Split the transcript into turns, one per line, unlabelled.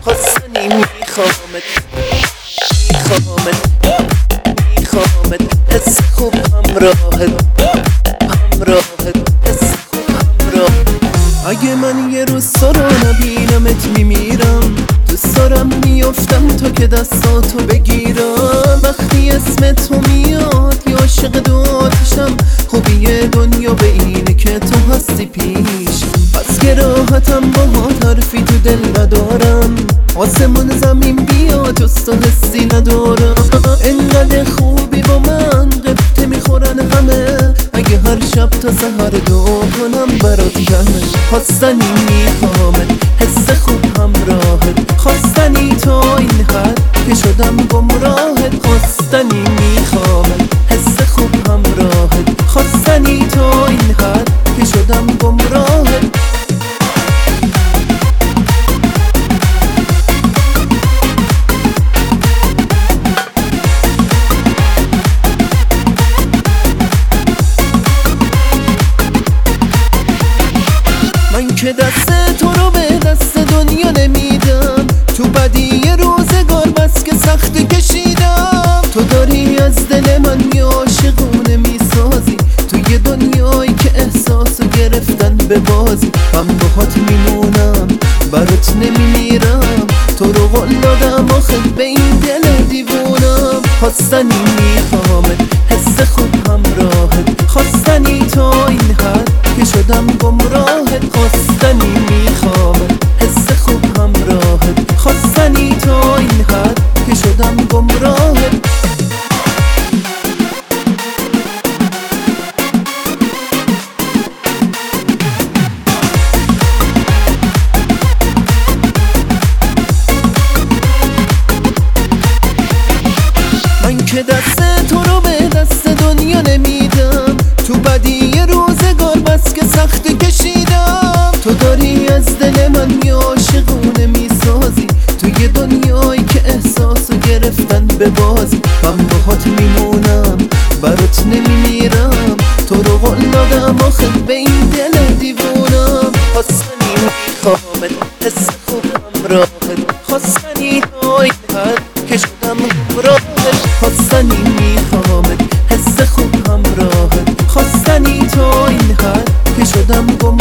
خواستنی میخوامت حس خوب همراهت حس خوب همراه. اگه من یه روز تو رو نبینمت میمیرم، دوست دارم میافتم تا که دستاتو بگیرم. وقتی اسم تو میاد یا عاشق دوتشم، خوبی دنیا به اینه که تو هستی پیش. پس که راحتم با حرفی تو دل ندارم، آسمون زمین بیا جز تو حسی ندارم. انقدر خوبی با من قبطه میخورن همه، اگه هر شب تا سحر دعا کنم برات گمه. خواستنی میخوامت حس خوب همراهت، خواستنی تا این حد که شدم گمراهت. خواستنی میخوامت حس خوب همراهت، خواستنی تا این حد که شدم گمراهت. من که دست تو رو به دست دنیا نمیدم، تو بدی روزگار بس که سخت کشیدم. تو داری از دل من یه عاشقونه میسازی، توی دنیایی که احساسو گرفتن به بازی. من باهات میمونم برات نمیمیرم، تو رو قول دادم آخه به این دل دیوونم. خواستنی میخوامت حس خوب همراهت، خواستنی تا این حد که شدم گمراهت. خواستنی میخوامت حس خوب همراهت، خواستنی تا این حد که شدم گمراهت. من که دست تو رو به دست دنیا نمیدم، تو بدی روزگار بس که سخت کشیدم. تو داری از دل من یه عاشقونه میسازی، توی دنیایی که احساسو گرفتن به بازی. من باهات میمونم برات نمیمیرم، تو رو قول دادم آخه به این دل دیوونم. خواستنی میخوامت حس خوب همراهت، خواستنی تا این حد که شدم گمراهت. خواستنی میخوامت حس خوب همراهت، خواستنی تا این حد که شدم گمراهت.